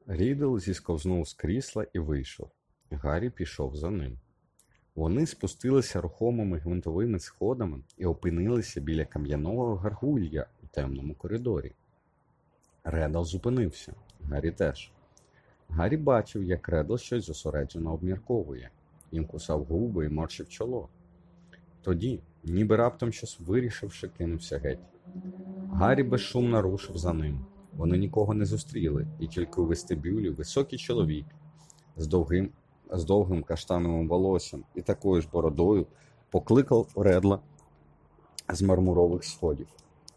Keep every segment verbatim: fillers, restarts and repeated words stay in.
Рідл зісковзнув з крісла і вийшов. Гаррі пішов за ним. Вони спустилися рухомими гвинтовими сходами і опинилися біля кам'яного гаргулья у темному коридорі. Реддл зупинився. Гаррі теж. Гаррі бачив, як Реддл щось зосереджено обмірковує. Він кусав губи і морщив чоло. Тоді, ніби раптом щось вирішивши, кинувся геть. Гаррі безшумно рушив за ним. Вони нікого не зустріли, і тільки у вестибюлі високий чоловік з довгим, з довгим каштановим волоссям і такою ж бородою покликав Реддла з мармурових сходів.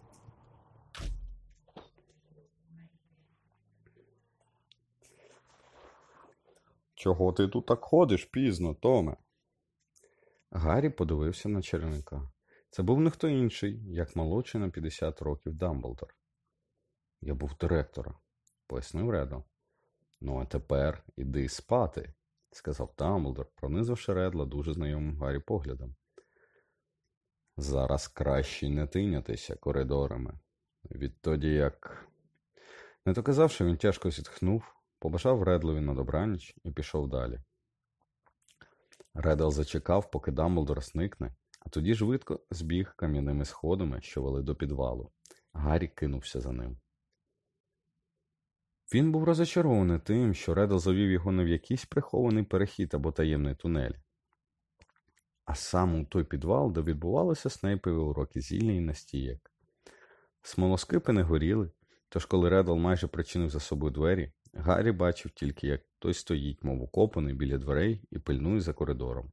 «Чого ти тут так ходиш пізно, Томе?» Гаррі подивився на чарівника. Це був не хто інший, як молодший на п'ятдесят років Дамблдор. «Я був директором», — пояснив Реддл. «Ну, а тепер іди спати», — сказав Дамблдор, пронизавши Реддла дуже знайомим Гаррі поглядом. «Зараз краще не тинятися коридорами. Відтоді як...» Не доказавши, він тяжко зітхнув, побажав Реддлові на добраніч і пішов далі. Реддл зачекав, поки Дамблдор зникне, а тоді швидко збіг кам'яними сходами, що вели до підвалу. Гаррі кинувся за ним. Він був розочарований тим, що Реддл завів його не в якийсь прихований перехід або таємний тунель, а сам у той підвал, де відбувалися Снейпові уроки зілля і настієк. Смолоскипи не горіли, тож коли Реддл майже причинив за собою двері, Гаррі бачив тільки, як той стоїть, мов укопаний, біля дверей і пильнує за коридором.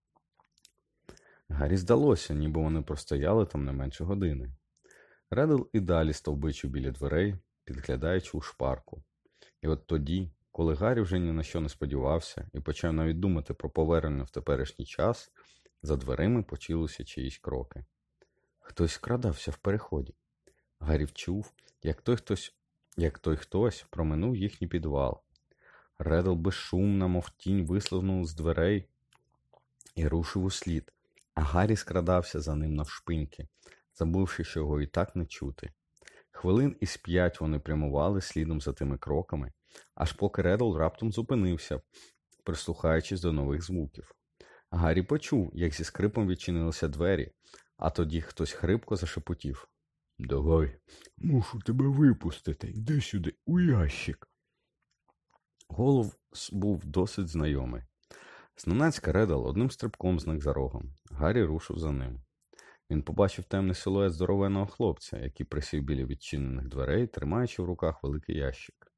Гаррі здалося, ніби вони простояли там не менше години. Реддл і далі стовбичив біля дверей, підглядаючи у шпарку. І от тоді, коли Гаррі вже ні на що не сподівався і почав навіть думати про повернення в теперішній час, за дверима почулися чиїсь кроки. Хтось скрадався в переході. Гаррі вчув, як той хтось, як той хтось проминув їхній підвал. Реддл безшумно, мов тінь, вислизнув з дверей і рушив услід, а Гаррі скрадався за ним навшпиньки, забувши, що його і так не чути. Хвилин із п'ять вони прямували слідом за тими кроками, аж поки Реддл раптом зупинився, прислухаючись до нових звуків. Гаррі почув, як зі скрипом відчинилися двері, а тоді хтось хрипко зашепотів. «Давай, мушу тебе випустити, йди сюди, у ящик». Голос був досить знайомий. Зненацька Реддл одним стрибком зник за рогом. Гаррі рушив за ним. Він побачив темний силует здоровенного хлопця, який присів біля відчинених дверей, тримаючи в руках великий ящик.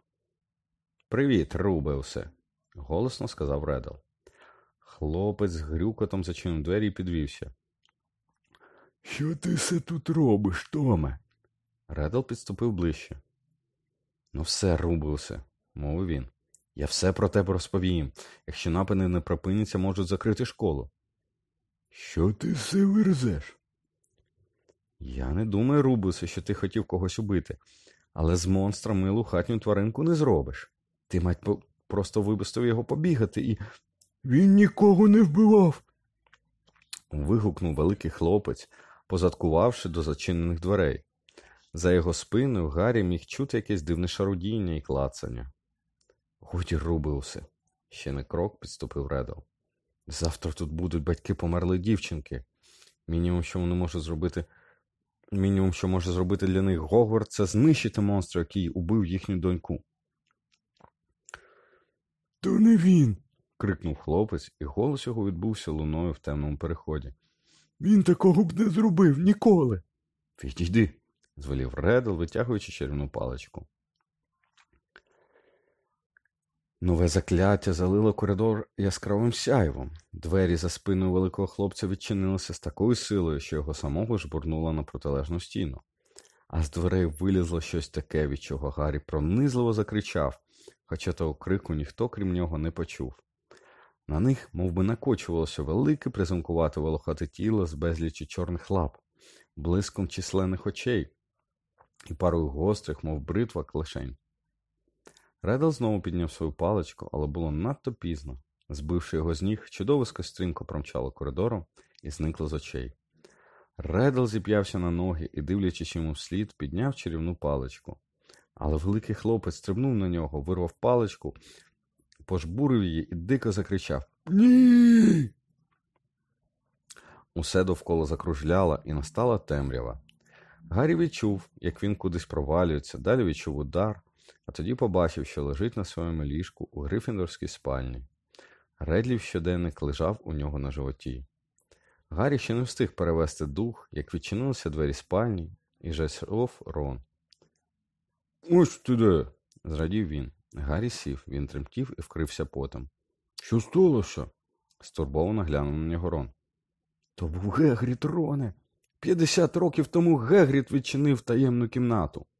«Привіт, Рубеусе!» – голосно сказав Реддл. Хлопець з грюкотом зачинив двері і підвівся. «Що ти все тут робиш, Томе?» Реддл підступив ближче. «Ну все, Рубеусе», – мовив він. «Я все про тебе розповім. Якщо напади не припиняться, можуть закрити школу». «Що ти все верзеш?» «Я не думаю, Рубеусе, що ти хотів когось убити. Але з монстра милу хатню тваринку не зробиш. Ти, мать, просто випустив його побігати і...» «Він нікого не вбивав!» Вигукнув великий хлопець, позадкувавши до зачинених дверей. За його спиною Гаррі міг чути якесь дивне шарудіння і клацання. «Годі, Рубеусе!» – ще не крок підступив Реддл. «Завтра тут будуть батьки померлої дівчинки. Мінімум, що вони можуть зробити... Мінімум, що може зробити для них Гогвартс, це знищити монстра, який убив їхню доньку». «То не він!» – крикнув хлопець, і голос його відбувся луною в темному переході. «Він такого б не зробив ніколи!» «Відійди!» – звелів Реддл, витягуючи чарівну паличку. Нове закляття залило коридор яскравим сяйвом. Двері за спиною великого хлопця відчинилися з такою силою, що його самого жбурнуло на протилежну стіну. А з дверей вилізло щось таке, від чого Гаррі пронизливо закричав, хоча того крику ніхто, крім нього, не почув. На них мов би, накочувалося велике приземкувате волохате тіло з безлічі чорних лап, блиском численних очей і парою гострих, мов бритва, клешень. Реддл знову підняв свою паличку, але було надто пізно. Збивши його з ніг, чудовисько стрімко промчало коридором і зникло з очей. Реддл зіп'явся на ноги і, дивлячись йому вслід, підняв чарівну паличку. Але великий хлопець стрибнув на нього, вирвав паличку, пожбурив її і дико закричав: «Ні!». Усе довкола закружляло, і настала темрява. Гаррі відчув, як він кудись провалюється, далі відчув удар, а тоді побачив, що лежить на своєму ліжку у Грифіндорській спальні. Редлів щоденник лежав у нього на животі. Гаррі ще не встиг перевести дух, як відчинилися двері спальні, і зайшов Рон. «Ось ти де!» – зрадів він. Гаррі сів, він тремтів і вкрився потом. «Що сталося?» – стурбовано глянув на нього Рон. «То був Гегрід, Роне! П'ятдесят років тому Гегрід відчинив таємну кімнату!»